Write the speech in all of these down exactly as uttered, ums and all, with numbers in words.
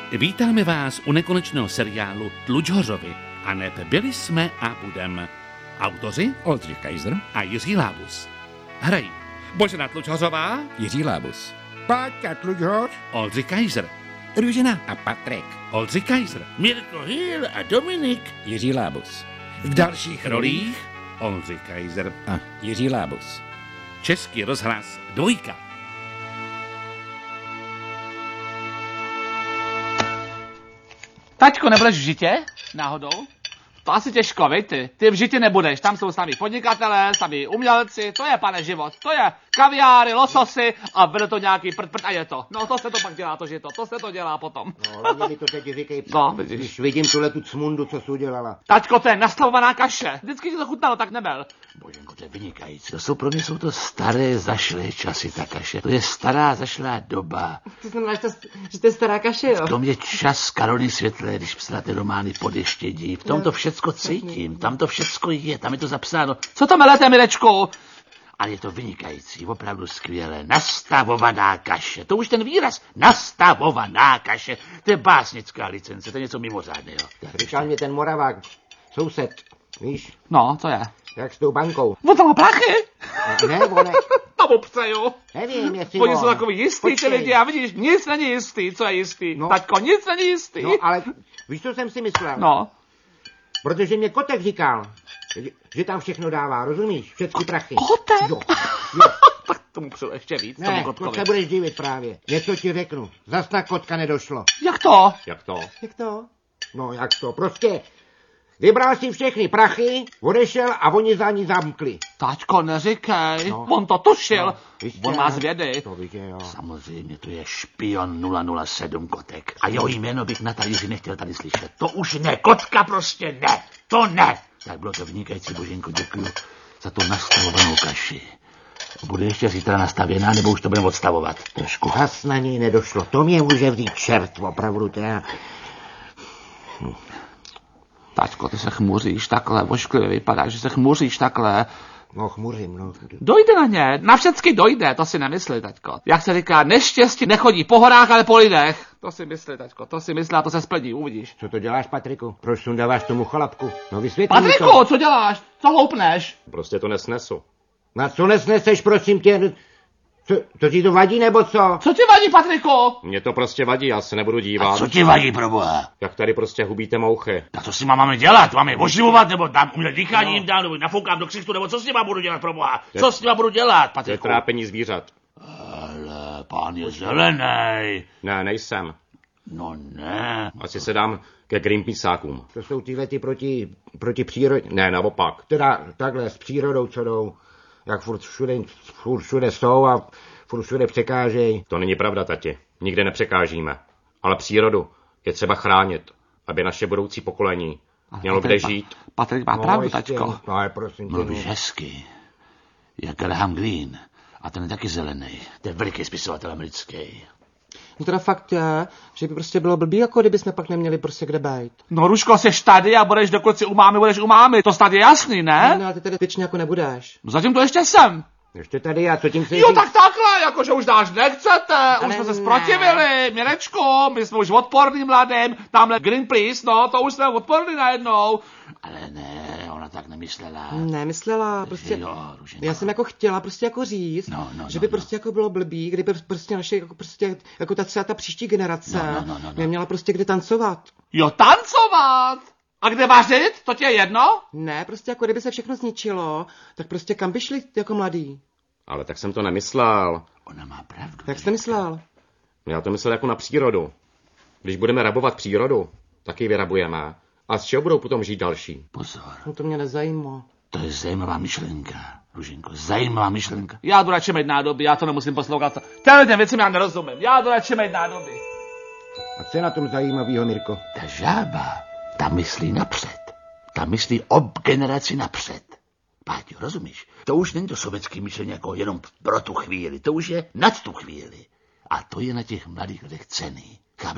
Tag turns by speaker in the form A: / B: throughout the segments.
A: Vítáme vás u nekonečného seriálu Tlučhořovi. A neb byli jsme a budem. Autoři
B: Oldřich Kaiser
A: a Jiří Lábus. Hrají Božena Tlučhořová,
B: Jiří Lábus,
C: Páťa Tlučhoř,
A: Oldřich Kaiser,
B: Růžena a Patrik,
A: Oldřich Kaiser, Mirko Hýl a Dominik.
B: Jiří Lábus.
A: V dalších rolích Oldřich Kaiser
B: a Jiří Lábus.
A: Český rozhlas dvojka.
D: Taťko, nebudeš v Žitě? Náhodou? To asi těžko, vej ty. Ty v Žitě nebudeš, tam jsou sami podnikatelé, sami umělci, to je, pane, život. To je kaviáry, lososy a vede to nějaký prd, prd a je to. No to se to pak dělá, to Žito, to se to dělá potom.
C: No, hlavně mi to teď říkej,
D: no, vidíš.
C: Když vidím tuhle tu cmundu, co jsi udělala.
D: Taťko, to je nastavovaná kaše. Vždycky ti to chutnalo, tak nebel.
E: Boženko, to je vynikající. To jsou pro mě jsou to staré zašlé časy, ta kaše. To je stará zašlá doba.
F: To znamená, že to, že to je stará kaše, jo?
E: V tom je čas Karoliny Světlé, když psala ty romány Pod ještědí. V tom to všecko cítím, tam to všecko je, tam je to zapsáno.
D: Co to melete, Mirečku?
E: Ale je to vynikající, opravdu skvělé. Nastavovaná kaše. To už ten výraz. Nastavovaná kaše. To je básnická licence, to je něco mimořádného.
C: Říkal mě ten Moravák, soused, víš?
D: No, co je?
C: Jak s tou bankou.
D: On tam má prachy?
C: A ne, one.
D: Tam opřeju.
C: Nevím, jestli
D: Oni
C: on.
D: jsou takový jistý, ty lidi, a vidíš, nic není jistý, co je jistý. No. Taťko, nic není jistý.
C: No, ale víš, co jsem si myslel?
D: No.
C: Protože mě Kotek říkal, že, že tam všechno dává, rozumíš? Všechny prachy.
D: Kotek?
C: Jo, jo.
D: Tak tomu přijde ještě víc,
C: Ne,
D: tomu
C: to
D: Kotkovi.
C: se budeš divit právě. Něco ti řeknu. Zas na Kotka nedošlo.
D: Jak to?
G: Jak to?
C: Jak to? No, jak to? Prostě vybral si všechny prachy, odešel a oni za ní zamkli.
D: Taťko, neříkej.
C: No.
D: On to tušil.
C: No, víš,
D: On
C: já-
D: má zvědy.
C: To víš, jo.
E: Samozřejmě, to je špion nula nula sedm Kotek. A jeho jméno bych na talíři nechtěl tady slyšet. To už ne, Kotka prostě ne. To ne. Tak bylo to vynikající, Boženko, děkuju za tu nastavovanou kaši. Bude ještě zítra nastavěná, nebo už to budeme odstavovat?
C: Trošku has na něj nedošlo. To mě může vzít čert, opravdu teda.
D: Hm. Taťko, ty se chmuříš takhle, ošklivě vypadá, že se chmuříš takhle.
C: No, chmuřím, no.
D: Dojde na ně, na všecky dojde, to si nemyslí, taťko. Jak se říká, neštěstí nechodí po horách, ale po lidech. To si myslí, taťko, to si myslí a to se splní, uvidíš.
C: Co to děláš, Patriku? Proč sundáváš tomu chalapku? No vysvětli mi
D: Patriku,
C: to.
D: co děláš? Co houpneš?
G: Prostě to nesnesu.
C: Na co nesneseš, prosím tě? Co, to ti to vadí, nebo co?
D: Co ti vadí, Patriku?
G: Mně to prostě vadí, já se nebudu dívat.
E: A co ti vadí, proboha?
G: Jak tady prostě hubíte mouchy.
E: Tak co s nima máme dělat? Máme je oživovat, nebo dám umět dýchání jim dám, nebo nafoukám do ksichtu, nebo co s nima budu dělat, proboha? Co s nima budu dělat,
G: To je
E: Patriku?
G: trápení zvířat.
E: Ale pán je zelený.
G: Ne, nejsem.
E: No ne.
G: Asi se dám ke Greenpeaceákům.
C: To jsou tyhle ty proti, proti přírodě.
G: Ne, naopak.
C: Teda takhle s přírodou, co jdou. Jak furt všude, furt všude jsou a furt všude překážejí.
G: To není pravda, tati. Nikde nepřekážíme. Ale přírodu je třeba chránit, aby naše budoucí pokolení mělo kde
D: Pa-
G: žít.
D: Patrik má
C: No,
D: pravdu,
C: jistě.
D: taťko.
C: No, ale prosím tě.
E: Mluvíš
C: no.
E: hezky. Jak Graham Greene. A ten je taky zelený. To je veliký spisovatel americký.
F: No teda fakt je, že by prostě bylo blbý, jako kdyby jsme pak neměli prostě kde bejt.
D: No, Ruško, seš tady a budeš dokud si u mámy, budeš u mámy. To snad je jasný, ne?
F: No, ale ty tady věčně jako nebudeš.
D: No, zatím to ještě jsem.
C: Ještě tady já, co tím chceš
D: Jo,
C: říct?
D: tak takhle, jakože už dáš nechcete, už
F: Ale
D: jsme se
F: ne.
D: zprotivili, Mirečku, my jsme už odporný mladým, tamhle Greenpeace, no, to už jsme odporný najednou.
E: Ale ne, ona tak nemyslela.
F: Nemyslela, prostě...
E: Jo, Růženko.
F: Já jsem jako chtěla prostě jako říct,
E: No, no,
F: že
E: no,
F: by
E: no.
F: prostě jako bylo blbý, kdyby prostě naše, jako prostě, jako ta třeba ta příští generace
E: No, no, no, no, no.
F: neměla prostě kde tancovat.
D: Jo, tancovat. A kde vařit? To ti je jedno?
F: Ne, prostě jako kdyby se všechno zničilo, tak prostě kam by šli jako mladý?
G: Ale tak jsem to nemyslel.
E: Ona má pravdu.
F: Tak jste myslel?
G: Já to myslel jako na přírodu. Když budeme rabovat přírodu, tak ji vyrabujeme. A z čeho budou potom žít další?
E: Pozor,
F: No to mě nezajímá.
E: to je zajímavá myšlenka, Růženko, zajímavá myšlenka.
D: Já jdu radši mít nádoby, já to nemusím poslouchat. Těhle těm věcem já nerozumím, já jdu radši mít nádoby.
C: A co je na tom zajímavýho, Mirko?
E: Ta žába, ta myslí napřed. Ta myslí ob generaci napřed. Páťo, rozumíš? To už není to sovětský myšlení jako jenom pro tu chvíli, to už je nad tu chvíli. A to je na těch mladých lidech cenný. Chápeš to?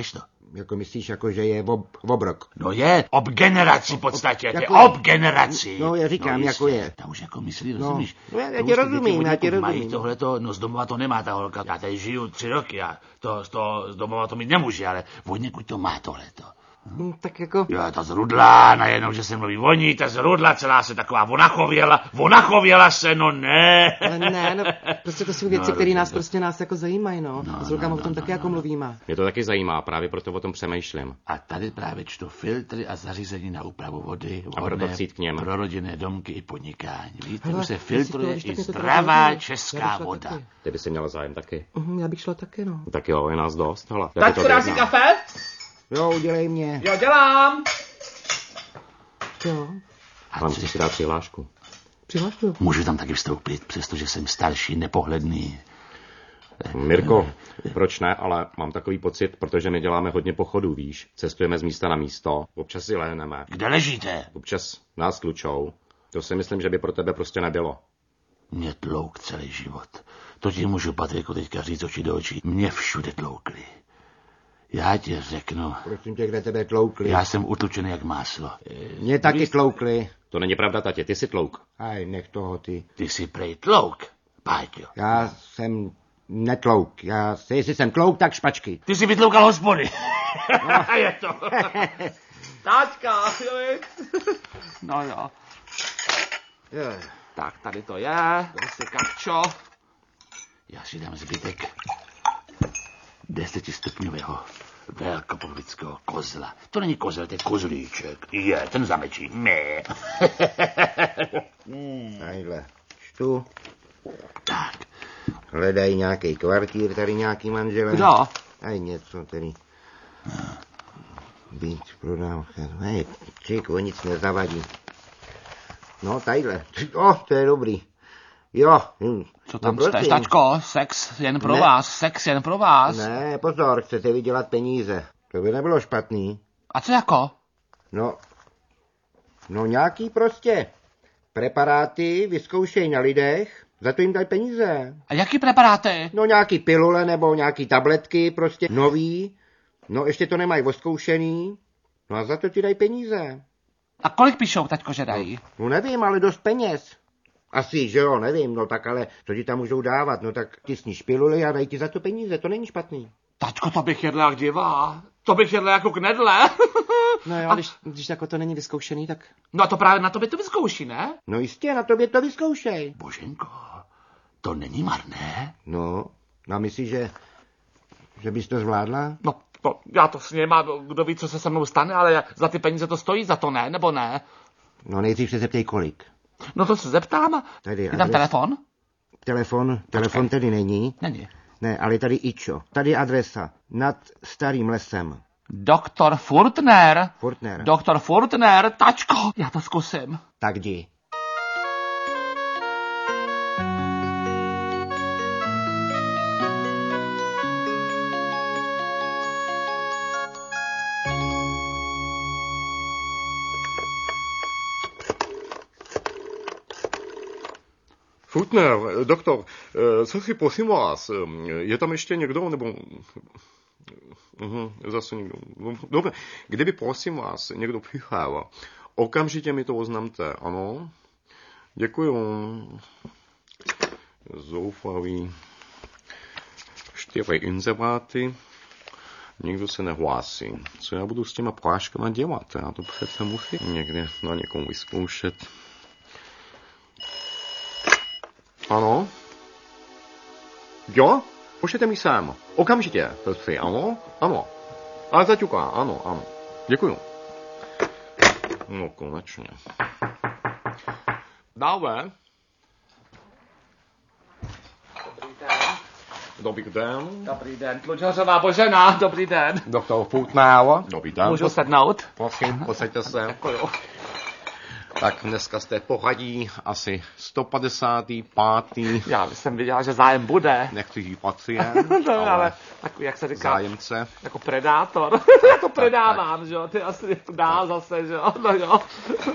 C: jako myslíš, jako že je ob, obrok.
E: No je, ob generaci v podstatě, to je
C: Jako-
E: ob generaci.
C: No, já říkám, jako
E: jistě,
C: je.
E: Ta už jako myslí,
C: No,
E: rozumíš?
C: no, já- já
E: To
C: ti
E: už ty
C: rozumím,
E: děti
C: já ti
E: od někud mají
C: rozumím.
E: tohleto, no z domova to nemá ta holka. Já tady žiju tři roky a to, to z domova to mít nemůže, ale od někud to má tohleto.
F: Hm, tak jako...
E: Jo, ta zrudla, najednou, že se mluví o ní, ta zrudla celá se taková vonachověla, vonachověla se, no ne.
F: Ale ne, no, prostě to jsou věci,
E: No,
F: které nás
E: dobře.
F: prostě nás jako zajímají, no.
E: No,
F: A s holkama
E: no,
F: o tom
E: no,
F: taky
E: no,
F: jako
E: no.
F: mluvíme.
G: Mě to taky zajímá, právě proto o tom přemýšlím.
E: A tady právě čtu filtry a zařízení na úpravu vody,
G: A proto
E: vhodné
G: chci jít k něm.
E: pro rodinné domky i podnikání. Víte,
F: Hele,
E: už se
F: jestli
E: filtruje
F: to víš, tak
E: i
F: mě to teda
E: zdravá
F: zajímá. Já
E: česká
F: bych šla
E: voda.
F: taky.
G: Ty by si měla zájem taky.
F: Mhm, já bych šla taky, no.
G: Tak jo, je nás dost, hele. Já
D: Tak
G: ti to
D: dá si
G: objednám.
D: kafe?
C: Jo, udělej mě.
D: Jo, dělám.
F: Jo,
E: A
G: Ale
E: co,
G: musíš si dát přihlášku.
F: přihlášku.
E: můžu tam taky vstoupit, přestože jsem starší, nepohledný.
G: Mirko, proč ne, ale mám takový pocit, protože my děláme hodně pochodů, víš. Cestujeme z místa na místo, občas si lehneme,
E: Kde ležíte?
G: občas nás tlučou. To si myslím, že by pro tebe prostě nebylo.
E: Mě tlouk celý život. To ti můžu, Patriku, teďka říct oči do očí. Mě všude tloukli. Já ti řeknu,
C: Prosím tě, kde tebe tloukli.
E: já jsem utlučený jak máslo.
C: Mě taky tloukli.
G: To není pravda, tatě, ty si tlouk.
C: Aj, nech toho ty.
E: Ty jsi prej tlouk, Páťo.
C: Já jsem netlouk. Já, jestli jsem tlouk, tak špačky.
E: Ty jsi vytloukal hospody.
C: No.
E: Je to.
D: Táčka, jo, je. No jo.
C: Jo.
D: Tak, tady to je. Prostě kapčo.
E: Já si dám zbytek desetistupňového velkopovického kozla. To není kozel, to je kozlíček. Je, ten zamečí. Ne.
C: Tadyhle. Čtu.
E: Tak,
C: Hledají nějaký kvartír, tady nějaký manželé.
D: Kdo?
C: Aj něco tady. Být prodám. Hej, čik, o nic nezavadí. No, tadyhle. O, to je dobrý. Jo. hm,
D: Co tam
C: no,
D: čteš,
C: prosím.
D: tačko? Sex jen pro
C: Ne.
D: vás, sex jen pro vás.
C: Ne, pozor, chcete vydělat peníze. To by nebylo špatný.
D: A co jako?
C: No, no nějaký prostě preparáty vyzkoušej na lidech, za to jim dají peníze.
D: A jaký preparáty?
C: No nějaký pilule nebo nějaký tabletky, prostě nový. No ještě to nemají oskoušený. No a za to ti dají peníze.
D: A kolik píšou, taťko, že dají?
C: No nevím, ale dost peněz. Asi, že jo, nevím, no tak ale co ti tam můžou dávat, no tak tisníš piluly a dají ti za to peníze, to není špatný.
D: Tačko, to bych jedl jak divá. To bych jedl jako knedle.
F: No jo,
D: A-
F: když, když jako to není vyzkoušený, tak...
D: No a to právě na tobě to vyzkouší, ne?
C: No jistě, na tobě to vyzkoušej.
E: Boženko, to není marné.
C: No, no a myslíš, že, že bys to zvládla?
D: No, to, já to s ním a kdo ví, co se se mnou stane, ale za ty peníze to stojí, za to ne, nebo ne?
C: No nejdřív se zeptej kolik.
D: No to se zeptám.
C: Tady
D: Je tam
C: adres-
D: telefon?
C: Telefon, telefon tady není.
D: Není.
C: Ne, ale tady ičo. Tady adresa. Nad starým lesem.
D: Doktor Furtner.
C: Fortner.
D: Doktor Furtner, tačko, já to zkusím.
C: Tak jdi.
H: Furtner, doktor, eh, co si prosím vás, eh, je tam ještě někdo, nebo... Mhm, zase někdo. No, dobře, kdyby prosím vás někdo přišel, okamžitě mi to oznamte, ano? Děkuju. Zoufalý. Čtyři inzeráty. Nikdo se nehlásí. Co já budu s těma práškama dělat? Já to přece musím někde na někom vyzkoušet. Ano? Jo? Pošlete mi sem. Okamžitě, prosím, ano? Ano. Ale zaťuká, ano, ano. Děkuju. No, konečně. Dále. Dobrý den.
D: Dobrý den, Tlučořová Božena, dobrý den.
H: Doktor Furtner. Dobrý den.
D: Můžu sednout?
H: Prosím, posaďte se.
D: Děkuju.
H: Tak dneska jste pořadí asi sto padesátý pátý
D: Já jsem viděla, že zájem bude.
H: nechci pacient,
D: No,
H: ale,
D: ale tak, jak se říká,
H: zájemce.
D: jako predátor. Já to predávám, že jo, ty asi dál zase, že jo, no jo.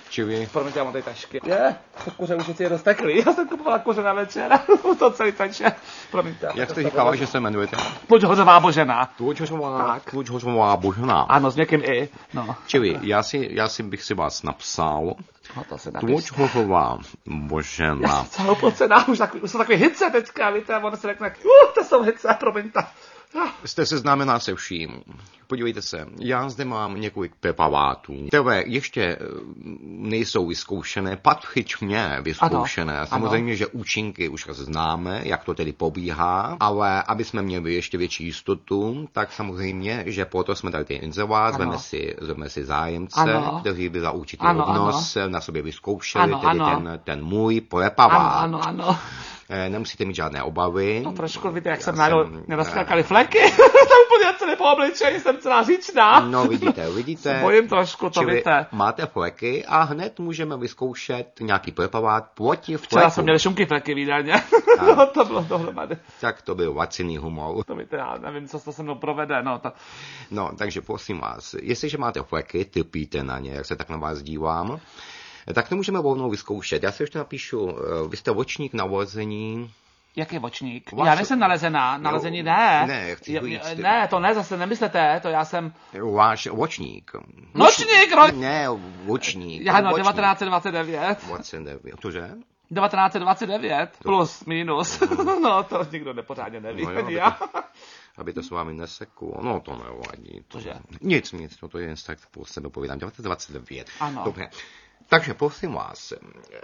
H: Čili?
D: Promiňte, já mám tady tašky. Je, to kuře už je rozteklý. Já jsem kupovala kuře na večer. To celý teče. Promiňte.
H: Jak jste říkala, že se jmenujete?
D: Tlučhořová Božena.
H: Tlučhořová, Tlučhořová Božena.
D: Ano, s někým i. No.
H: Čili, já si, já si bych si vás napsal.
D: No to se napište.
H: Tlučhořová Božena.
D: Celou pocená, už, takový, už jsou takový hice teďka, víte, ono se řekne, uh, to jsou hice, promiňte.
H: Jste seznámená se vším. Podívejte se, já zde mám několik preparátů, které ještě nejsou vyzkoušené, patřičně vyzkoušené. Ano, samozřejmě, ano. Že účinky už známe, jak to tedy pobíhá, ale aby jsme měli ještě větší jistotu, tak samozřejmě, že proto jsme tady inzervát, zveme si, zveme si zájemce, ano. Kteří by za určitý obnos na sobě vyzkoušeli, ano, tedy ano. Ten, ten můj preparát.
D: Ano, ano, ano.
H: Nemusíte mít žádné obavy.
D: No trošku, víte, jak já jsem náhodou nerozkákali fleky. To úplně celé po obličeji, jsem celá říčná.
H: No vidíte, vidíte.
D: Bojím trošku, to víte.
H: Máte fleky a hned můžeme vyzkoušet nějaký preparát proti flekům.
D: Včera jsme měli šumky fleky v jídelně. No, to bylo dohromady.
H: Tak to byl laciný humor.
D: To víte, já nevím, co to se mnou provede. No, to...
H: no, takže prosím vás, jestliže máte fleky, trpíte na ně, jak se tak na vás dívám, tak to můžeme rovnou vyzkoušet. Já si ještě napíšu, vy jste vočník na nalezení.
D: Jaký vočník? Vaš... Já nejsem nalezená, nalezení ne.
H: Ne, chci říct.
D: Ne, to ne, zase nemyslete, to já jsem...
H: Váš vočník.
D: Nočník, ro...
H: Ne, vočník.
D: Já no, devatenáct set dvacet devět.
H: dvacet devět, tože?
D: devatenáct set dvacet devět, to... plus, minus. No, to nikdo nepořádně neví,
H: no jo,
D: ani já.
H: To, aby to s vámi neseklo, no to nevadí. To...
D: Cože?
H: Nic, nic, no to je jen tak prostě dopovídám, devatenáct set dvacet devět.
D: Ano.
H: Dobře. Takže prosím vás,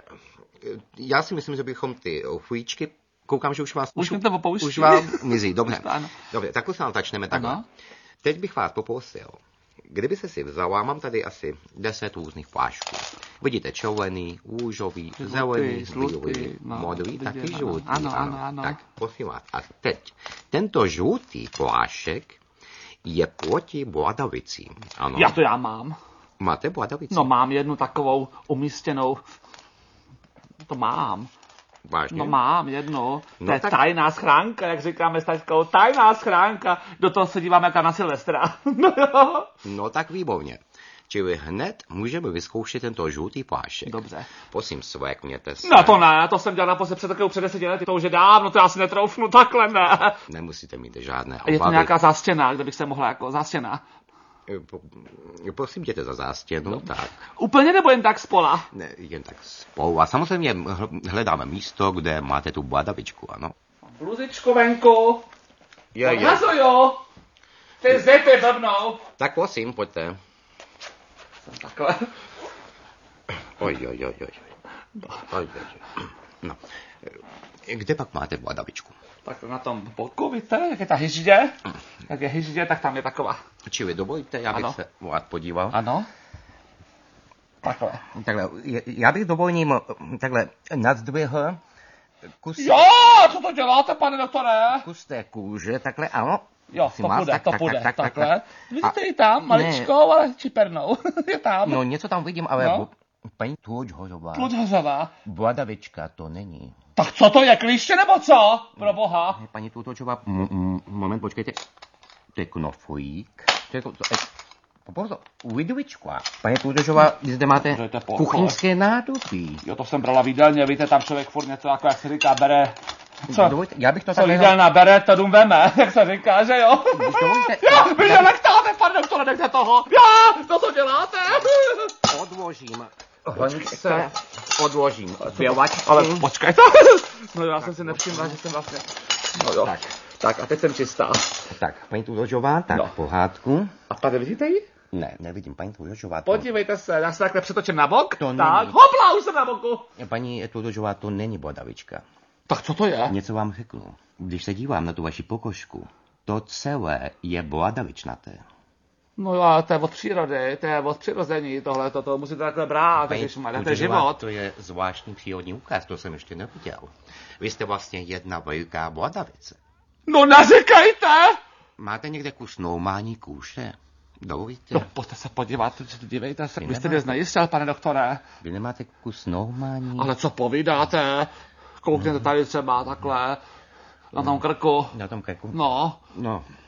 H: já si myslím, že bychom ty chvíčky, koukám, že už vás...
D: Už, už mi to opouští.
H: Už vám mizí, dobře.
D: Ano.
H: Dobře, tak už nám začneme takhle. Ano. Teď bych vás poprosil, kdyby se si vzala, mám tady asi deset různých plášků. Vidíte, červený, růžový, zelený, bílý, no, modrý, taky žlutý.
D: Ano, ano, ano.
H: Tak prosím vás, a teď, tento žlutý plášek je proti bladavicím. Ano.
D: Já to já mám.
H: Máte bladavici?
D: No mám jednu takovou umístěnou, to mám.
H: Vážně?
D: No mám jednu,
H: no
D: to je
H: tak...
D: tajná schránka, jak říkáme s taťkou, tajná schránka, do toho se díváme jako na Silvestra. No jo.
H: No tak výborně. Čili hned můžeme vyzkoušet tento žlutý plášek.
D: Dobře.
H: Prosím, svlékněte se.
D: No to ne, to jsem dělal naposled před takovou před deseti lety, to už je dávno, to já si netroufnu, takhle ne.
H: Nemusíte mít žádné obavy.
D: Je to nějaká zástěna, kde bych se mohla jako zástěna.
H: Prosím, jděte za zástěnu, no. Tak.
D: Úplně nebo jen tak spola?
H: Ne, jen tak spolu. A samozřejmě hledáme místo, kde máte tu bladavičku, ano.
D: Bluzičku venku.
H: Je, je.
D: Odhazuju. Ty zipy blbnou.
H: Tak prosím, pojďte.
D: Takhle.
H: Oj, oj, oj, oj. Oj, oj, oj. No. Kde pak máte bladavičku?
D: Tak na tom boku, víte, jak je ta hyždě, jak je hyždě, tak tam je taková.
H: Čili dovolíte, já bych ano. se rád podíval.
D: Ano. Takhle.
H: Takhle, já bych dovolím takhle nazdvihl kus...
D: Jo, co to děláte, pane doktore?
H: Kus té kůže, takhle, ano.
D: Jo, to půjde,
H: tak,
D: to
H: tak,
D: půjde,
H: tak, tak,
D: takhle.
H: Tak,
D: vidíte ji tam, maličkou, ne. Ale čipernou, je tam.
H: No, něco tam vidím, ale
D: no.
H: Paní Tlučhořová.
D: Tlučhořová.
H: Bladavička to není.
D: Tak co to je, klíště nebo co? Pro boha.
H: Paní Tlučhořová, moment, počkejte. To je knoflík. To je, to je, pozor, lidvička. Paní Tlučhořová, zde máte kuchyňské nádobí.
D: Jo, to jsem brala v jídelně, víte, tam člověk furt něco jako, jak se říká, bere...
H: Co? Dovolíte, já bych to
D: co jídelná bere, to dům veme, jak se říká, že jo?
H: Dovolíte,
D: já, vy já... nelektáte, pane doktore, nechte toho. Já, to co děláte?
H: Odložím. Hlnice odložím. Bělačky.
D: Ale počkejte. No já jsem si nevšimla, že jsem vlastně... No jo. Tak. Tak a teď jsem čistá.
H: Tak, paní Tlučhořová, tak no. V pohádku.
D: A tady vidíte ji?
H: Ne, nevidím, paní Tlučhořová.
D: Podívejte se, já se takhle přetočím na bok.
H: To
D: tak, není. Hopla, už jsem na boku.
H: Paní Tlučhořová, to není bladavička.
D: Tak co to je?
H: Něco vám řeknu. Když se dívám na tu vaši pokožku, to celé je bladavičnaté.
D: No jo, ale to je od přírody, to je od přirození, tohle, to, to musíte takhle brát, když máte, to je život.
H: To je zvláštní přírodní úkaz, to jsem ještě neviděl. Vy jste vlastně jedna velká bladavice.
D: No neříkejte!
H: Máte někde kus normální kůže? Dovolíte?
D: No, pojďte se podívat, dívejte se, vy, vy jste mě znejistil, pane doktore.
H: Vy nemáte kus normální?
D: Ale co povídáte? Koukněte tady třeba takhle, na tom krku.
H: Na tom krku?
D: No.
H: No.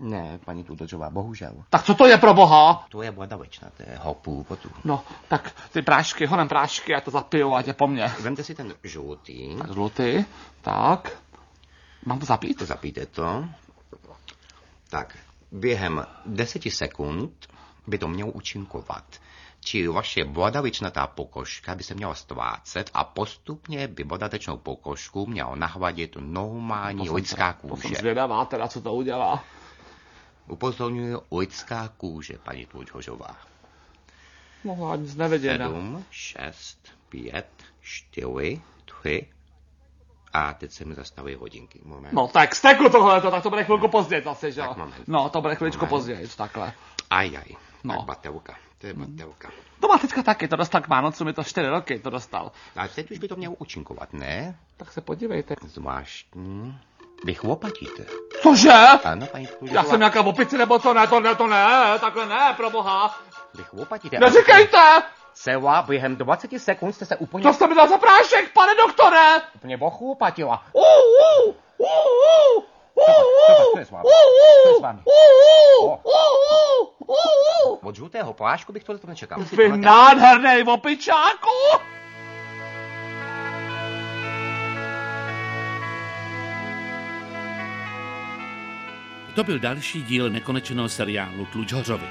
C: Ne, paní Tlučová, bohužel.
D: Tak co to je pro boha?
C: To je voda večnatého původu.
D: No, tak ty prášky, honem prášky, já to zapiju, ať je po mně.
C: Vemte si ten žlutý.
D: Tak žlutý, tak. Mám to zapít?
C: Zapijte to. Tak, během deseti sekund by to mělo účinkovat. Či vaše vodavičnatá pokožka by se měla stvácet a postupně by vodatečnou pokožku měla nahladit normální lidská
D: To
C: kůže.
D: jsem zvědavá teda, co to udělá.
C: Upozorňuji, lidská kůže, paní Tlučhořová.
D: No, já nic nevěděla.
C: Sedm, šest, pět, čtyři, tři. A teď se mi zastaví hodinky. Moment.
D: No tak steklu tohleto, tak to bude chvilku později zase, že jo?
C: Tak moment.
D: No, to bude chviličku
C: Moment.
D: později, takhle.
C: Ajaj,
D: No.
C: tak batelka, to je batelka.
D: To má teďka taky, to dostal k Vánocu, mi to čtyři roky, to dostal.
C: A teď už by to mělo účinkovat, ne?
D: Tak se podívejte.
C: Zvláštní. Vy chlopatíte.
D: Cože?
C: Ano, paní Tlučhová.
D: Já jsem nějaká opice nebo co? Ne, to ne, to ne, takhle ne, pro boha.
C: Vy chlopatíte.
D: Neříkejte!
C: Celá během dvaceti sekund jste se úplně...
D: To jste mi dal za prášek, pane doktore!
C: Úplně ochlupatila.
D: Uh, uh, uh, uh,
C: Co to je s vámi? Co je s vámi? Od žlutého plášku bych to nečekal.
D: Vy nádhernej opičáku!
A: To byl další díl nekonečného seriálu Tlučhořovi.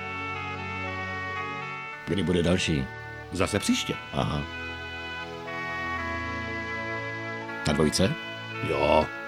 B: Kdy bude další?
A: Zase příště.
B: Aha. Na dvojce?
A: Jo.